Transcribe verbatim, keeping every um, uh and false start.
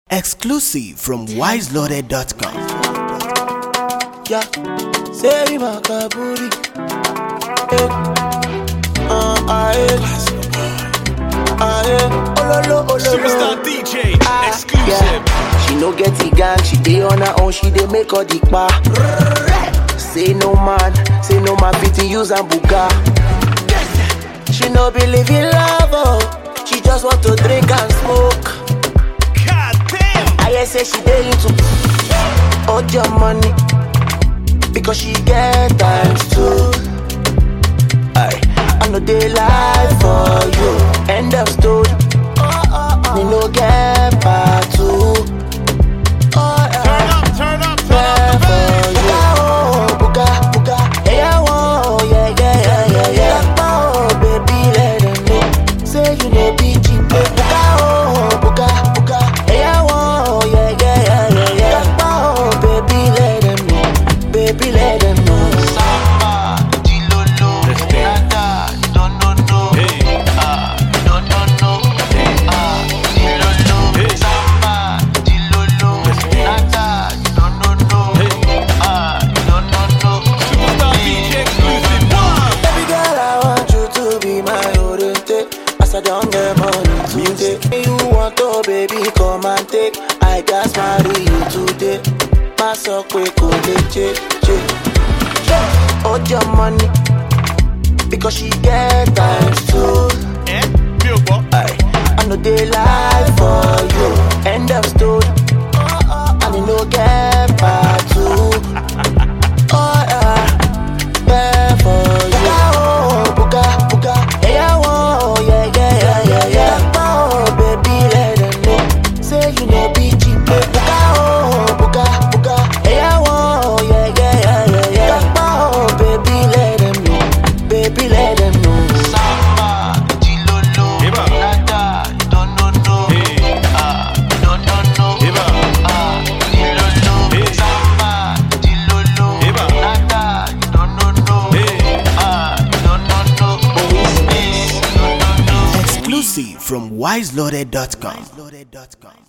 Exclusive from wise loaded dot com. Yeah, say my kaburi. Uh, aye, aye, ololo, ololo. Superstar D J, Ah, exclusive. yeah. She no get the gang, she dey on her own, she dey make all the pa. Say no man, say no man fit use and buga. She no believe in love, oh. She just want to drink and smoke. God damn. I hear say she dey into all your money because she get times too. I, I know they lie for you. End of story. Me no get part two. Oh, yeah. Turn up, turn up, turn up the bass. Buga, oh, buga, buga. Yeah, oh, yeah, yeah, yeah, yeah, yeah. Oh, baby, let them know. Say you know be cheap. Buga, oh, buga, buga. Yeah, oh, yeah, yeah, yeah, yeah, yeah. Oh, baby, let them know. Baby, let them know. Samba, Dilolo, Let's dance. Nada, don't know, no. Hey. Ah, don't know, no. Ah, Dilolo, Hey. Samba, Dilolo, Let's dance. Nada, don't know, no. Hey. Ah, don't know, no. Superstar D J, exclusive one. Baby girl, I want you to be my orientate. As I don't get money today. You want to, baby, come and take. I just marry you today. My so quick, go che, che. Hold your money because she get times too. Eh? Billboard. I, I know they lie for you. End of story. And you know get part two. Oh yeah, there for you. Oh, buga, buga. Yeah, oh, yeah, yeah, yeah, yeah, yeah. Oh, baby, let them know. Say you know be cheap. Buga, oh, buga, buga. Yeah, oh, yeah, yeah, yeah, yeah, yeah. Oh, baby, let them know. Baby, let them know. Samba, Dilolo, Eba. Nada, don't know, no. Hey. Ah, don't know, no. Eba. Ah, Dilolo, Hey. Samba, Dilolo, Eba. Nada, don't know, no. Hey. Ah, don't know, no. Hey, don't know, no. Exclusive from wise loaded dot com.